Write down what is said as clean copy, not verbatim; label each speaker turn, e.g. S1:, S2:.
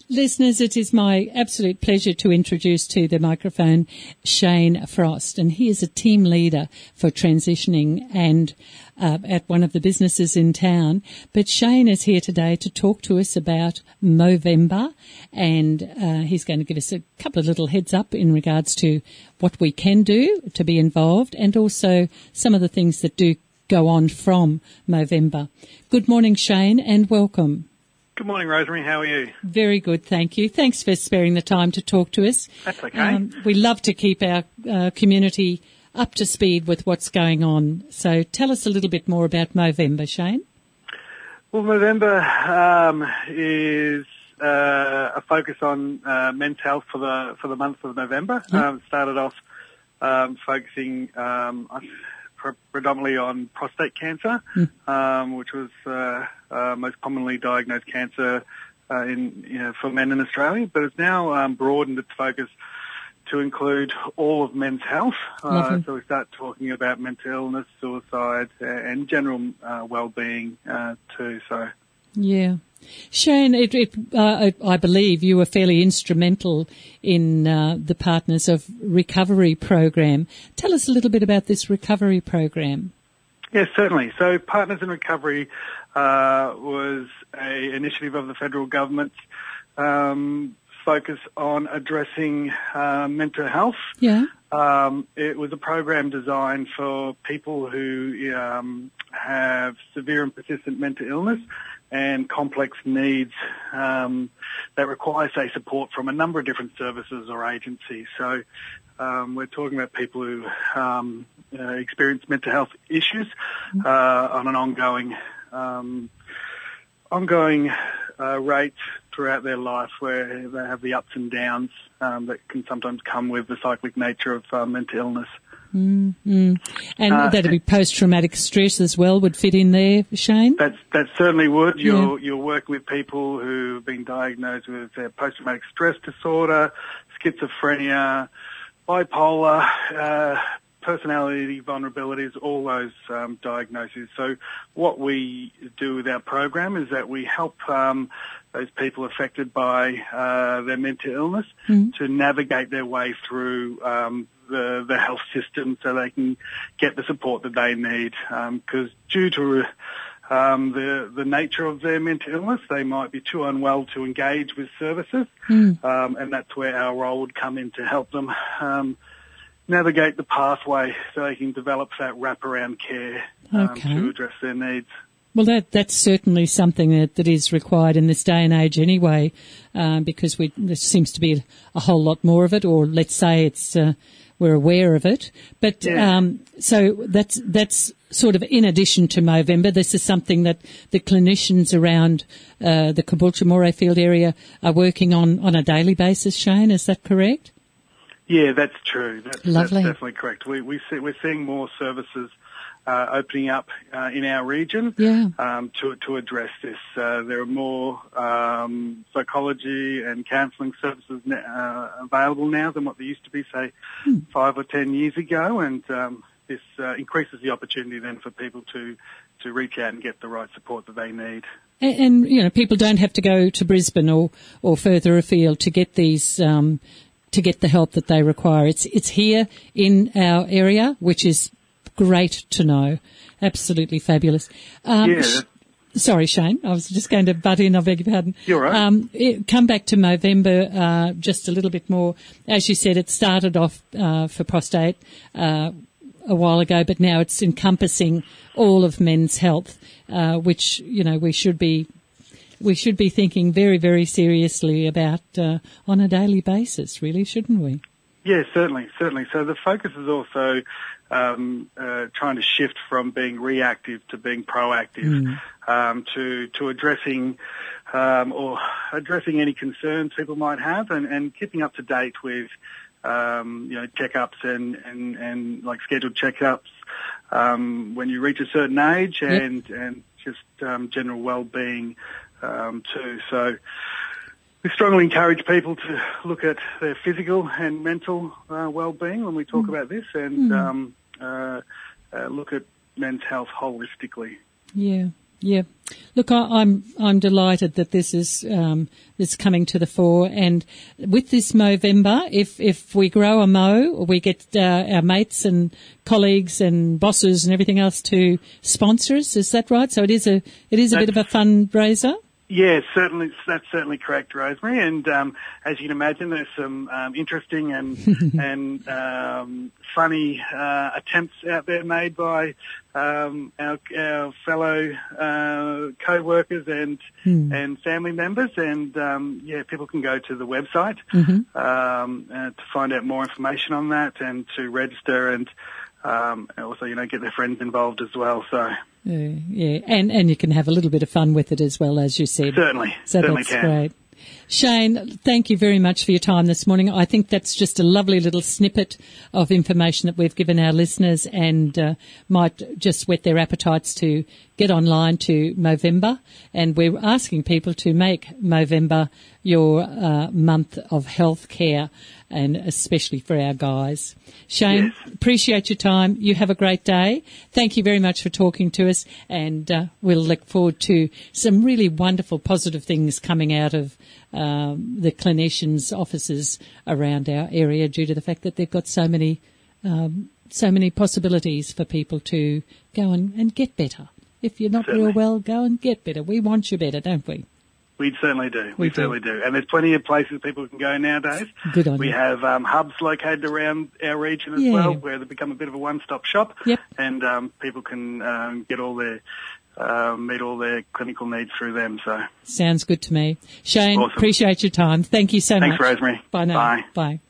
S1: Listeners, it is my absolute pleasure to introduce to the microphone Shane Frost, and he is a team leader for transitioning and at one of the businesses in town. But Shane is here today to talk to us about Movember, and he's going to give us a couple of little heads up in regards to what we can do to be involved and also some of the things that do go on from Movember. Good morning, Shane, and welcome.
S2: Good morning, Rosemary. How are you?
S1: Very good, thank you. Thanks for sparing the time to talk to us.
S2: That's okay.
S1: We love to keep our community up to speed with what's going on. So tell us a little bit more about Movember, Shane.
S2: Well, Movember is a focus on men's health for the month of November.
S1: Yep.
S2: Started off focusing predominantly on prostate cancer, which was most commonly diagnosed cancer for men in Australia, but it's now broadened its focus to include all of men's health. So we start talking about mental illness, suicide, and general well-being too. So,
S1: yeah. Shane, I believe you were fairly instrumental in the Partners of Recovery program. Tell us a little bit about this recovery program.
S2: Yes, certainly. So Partners in Recovery was an initiative of the federal government focus on addressing mental health.
S1: Yeah.
S2: It was a program designed for people who have severe and persistent mental illness and complex needs that require, say, support from a number of different services or agencies. So we're talking about people who experience mental health issues on an ongoing rate throughout their life, where they have the ups and downs that can sometimes come with the cyclic nature of mental illness.
S1: Mm-hmm. And that'd be post-traumatic stress as well, would fit in there, Shane?
S2: That certainly would. You're working with people who've been diagnosed with post-traumatic stress disorder, schizophrenia, bipolar, personality vulnerabilities, all those diagnoses. So what we do with our program is that we help those people affected by their mental illness to navigate their way through the health system so they can get the support that they need. Because due to the nature of their mental illness, they might be too unwell to engage with services, and that's where our role would come in to help them navigate the pathway so they can develop that wraparound care to address their needs.
S1: Well, that's certainly something that is required in this day and age anyway, because there seems to be a whole lot more of it, or let's say it's we're aware of it. But so that's sort of in addition to Movember. This is something that the clinicians around the Caboolture-Moray-Field area are working on a daily basis, Shane, is that correct?
S2: Yeah, that's true. That's definitely correct. We're seeing more services opening up in our region to address this. There are more psychology and counselling services available now than what there used to be, say, 5 or 10 years ago, and this increases the opportunity then for people to reach out and get the right support that they need.
S1: And you know, people don't have to go to Brisbane or further afield to get these to get the help that they require. It's here in our area, which is great to know. Absolutely fabulous. Sorry, Shane, I was just going to butt in. I beg your pardon.
S2: You're right.
S1: Come back to Movember just a little bit more. As you said, it started off for prostate a while ago, but now it's encompassing all of men's health, which, you know, we should be thinking very, very seriously about on a daily basis, really, shouldn't we?
S2: Yeah, certainly. So the focus is also trying to shift from being reactive to being proactive, to addressing addressing any concerns people might have, and keeping up to date with checkups and like scheduled checkups when you reach a certain age, and just general well-being too. So we strongly encourage people to look at their physical and mental well-being when we talk about this, and look at men's health holistically.
S1: Yeah. Yeah. Look, I'm delighted that this is coming to the fore, and with this Movember, if we grow a Mo, we get our mates and colleagues and bosses and everything else to sponsor us. Is that right? So it is a bit of a fundraiser.
S2: Yeah, certainly, that's certainly correct, Rosemary. And as you can imagine, there's some interesting and funny attempts out there made by our fellow co-workers and family members. And people can go to the website to find out more information on that and to register and also, get their friends involved as well. So.
S1: Yeah, and you can have a little bit of fun with it as well, as you said.
S2: Certainly,
S1: so
S2: certainly
S1: that's
S2: can.
S1: Great. Shane, thank you very much for your time this morning. I think that's just a lovely little snippet of information that we've given our listeners and might just whet their appetites to get online to Movember. And we're asking people to make Movember your month of health care, and especially for our guys. Shane,
S2: yes.
S1: Appreciate your time. You have a great day. Thank you very much for talking to us, and we'll look forward to some really wonderful positive things coming out of the clinicians' offices around our area due to the fact that they've got so many possibilities for people to go and get better. If you're not real well, go and get better. We want you better, don't we?
S2: We certainly do. We certainly do. And there's plenty of places people can go nowadays.
S1: Good on you.
S2: We have hubs located around our region as well, where they become a bit of a one-stop shop.
S1: Yep.
S2: And people can get all their meet all their clinical needs through them. So
S1: sounds good to me. Shane,
S2: awesome.
S1: Appreciate your time. Thank you so much.
S2: Thanks, Rosemary.
S1: Bye now.
S2: Bye.
S1: Bye.